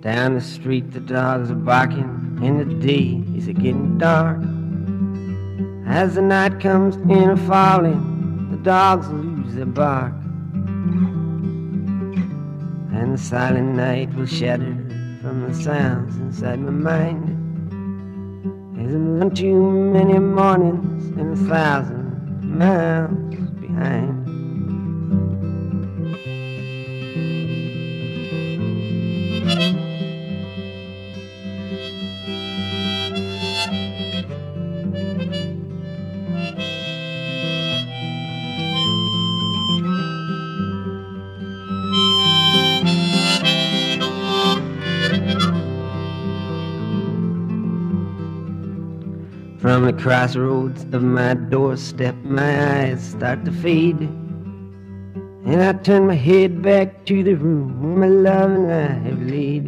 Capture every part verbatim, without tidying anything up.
Down the street the dogs are barking, and the day is a getting dark. As the night comes in a falling, the dogs lose their bark, and the silent night will shatter from the sounds inside my mind. There's one too many mornings and a thousand miles behind. From the crossroads of my doorstep, my eyes start to fade, and I turn my head back to the room where my love and I have laid.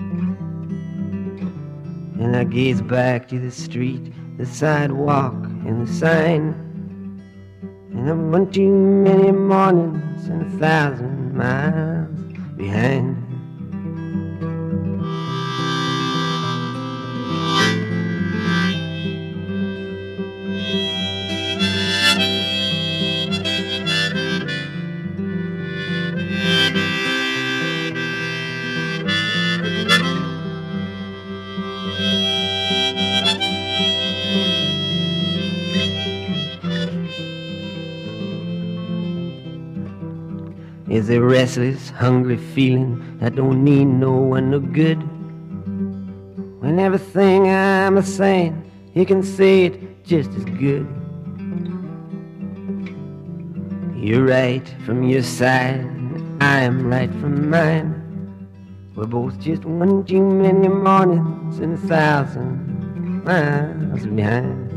And I gaze back to the street, the sidewalk, and the sign, and I'm one too many mornings and a thousand miles behind. Is a restless, hungry feeling that don't need no one no good. When everything I'm a saying, you can say it just as good. You're right from your side, I am right from mine. We're both just one too many mornings and a thousand miles behind.